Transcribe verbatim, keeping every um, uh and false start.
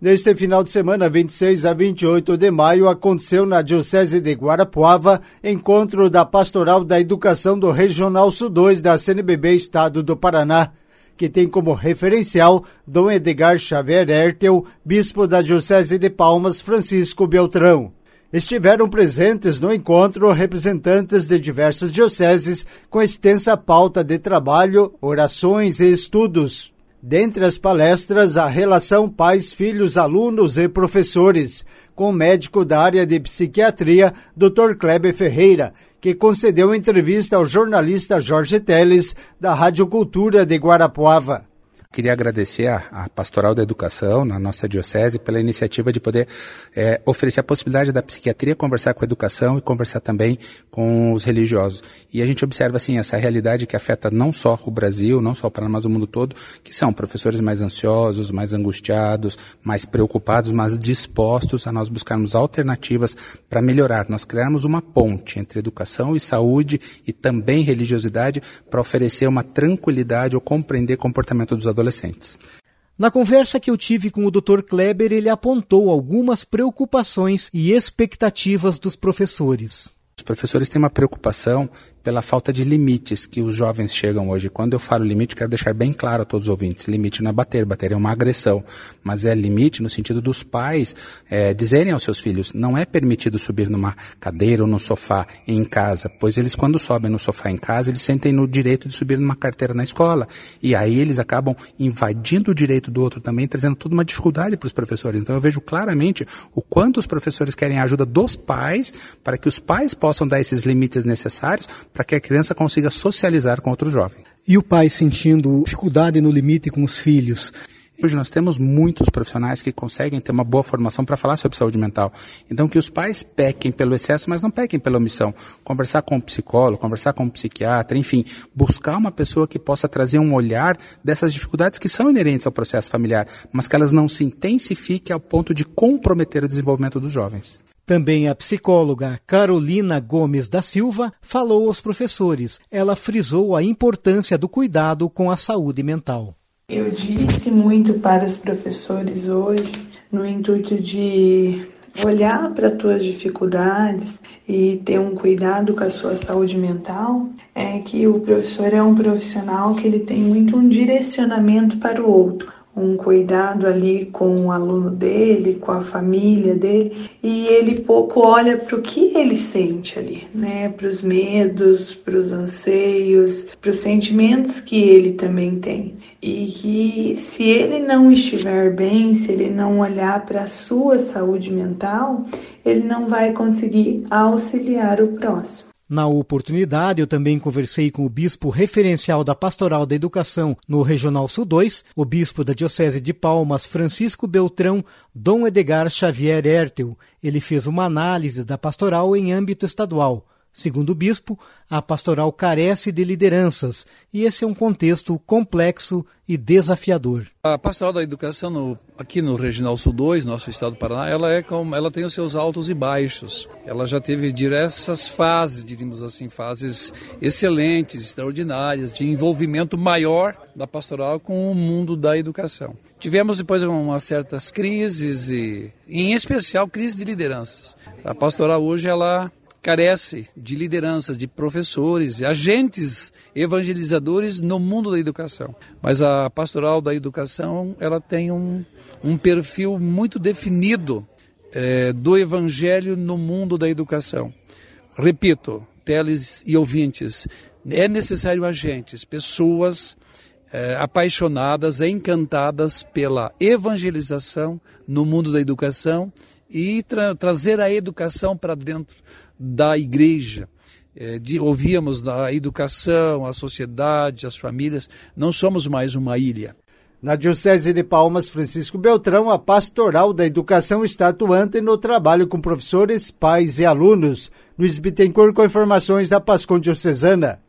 Neste final de semana, vinte e seis a vinte e oito de maio, aconteceu na Diocese de Guarapuava encontro da Pastoral da Educação do Regional Sul dois da C N B B Estado do Paraná, que tem como referencial Dom Edgar Xavier Hertel, bispo da Diocese de Palmas, Francisco Beltrão. Estiveram presentes no encontro representantes de diversas dioceses com extensa pauta de trabalho, orações e estudos. Dentre as palestras, a relação pais, filhos, alunos e professores, com o médico da área de psiquiatria, doutor Kleber Ferreira, que concedeu entrevista ao jornalista Jorge Teles, da Rádio Cultura de Guarapuava. Queria agradecer a, a Pastoral da Educação, na nossa diocese, pela iniciativa de poder é, oferecer a possibilidade da psiquiatria conversar com a educação e conversar também com os religiosos. E a gente observa, assim, essa realidade que afeta não só o Brasil, não só o Paraná, mas o mundo todo, que são professores mais ansiosos, mais angustiados, mais preocupados, mas dispostos a nós buscarmos alternativas para melhorar. Nós criarmos uma ponte entre educação e saúde e também religiosidade para oferecer uma tranquilidade ou compreender o comportamento dos adolescentes. adolescentes. Na conversa que eu tive com o doutor Kleber, ele apontou algumas preocupações e expectativas dos professores. Os professores têm uma preocupação pela falta de limites que os jovens chegam hoje. Quando eu falo limite, quero deixar bem claro a todos os ouvintes, limite não é bater, bater é uma agressão, mas é limite no sentido dos pais é, dizerem aos seus filhos, não é permitido subir numa cadeira ou no sofá em casa, pois eles quando sobem no sofá em casa, eles sentem no direito de subir numa carteira na escola, e aí eles acabam invadindo o direito do outro também, trazendo toda uma dificuldade para os professores. Então eu vejo claramente o quanto os professores querem a ajuda dos pais, para que os pais possam dar esses limites necessários, para que a criança consiga socializar com outro jovem. E o pai sentindo dificuldade no limite com os filhos? Hoje nós temos muitos profissionais que conseguem ter uma boa formação para falar sobre saúde mental. Então que os pais pequem pelo excesso, mas não pequem pela omissão. Conversar com um psicólogo, conversar com um psiquiatra, enfim, buscar uma pessoa que possa trazer um olhar dessas dificuldades que são inerentes ao processo familiar, mas que elas não se intensifiquem ao ponto de comprometer o desenvolvimento dos jovens. Também a psicóloga Carolina Gomes da Silva falou aos professores. Ela frisou a importância do cuidado com a saúde mental. Eu disse muito para os professores hoje, no intuito de olhar para as tuas dificuldades e ter um cuidado com a sua saúde mental, é que o professor é um profissional que ele tem muito um direcionamento para o outro. Um cuidado ali com o aluno dele, com a família dele, e ele pouco olha para o que ele sente ali, né? Para os medos, para os anseios, para os sentimentos que ele também tem. E que se ele não estiver bem, se ele não olhar para a sua saúde mental, ele não vai conseguir auxiliar o próximo. Na oportunidade, eu também conversei com o bispo referencial da Pastoral da Educação no Regional Sul dois, o bispo da Diocese de Palmas, Francisco Beltrão, Dom Edgar Xavier Hertel. Ele fez uma análise da pastoral em âmbito estadual. Segundo o bispo, a pastoral carece de lideranças e esse é um contexto complexo e desafiador. A Pastoral da Educação no, aqui no Regional Sul dois, nosso estado do Paraná, ela, é como, ela tem os seus altos e baixos. Ela já teve diversas fases, diríamos assim, fases excelentes, extraordinárias, de envolvimento maior da pastoral com o mundo da educação. Tivemos depois umas certas crises, e, em especial crises de lideranças. A pastoral hoje, ela carece de lideranças, de professores, de agentes evangelizadores no mundo da educação. Mas a Pastoral da Educação, ela tem um, um perfil muito definido é, do evangelho no mundo da educação. Repito, teles e ouvintes, é necessário agentes, pessoas é, apaixonadas, encantadas pela evangelização no mundo da educação e tra- trazer a educação para dentro da igreja. É, de, ouvíamos a educação, a sociedade, as famílias, não somos mais uma ilha. Na Diocese de Palmas, Francisco Beltrão, a Pastoral da Educação está atuante no trabalho com professores, pais e alunos. Luiz Bittencourt com informações da Pascom Diocesana.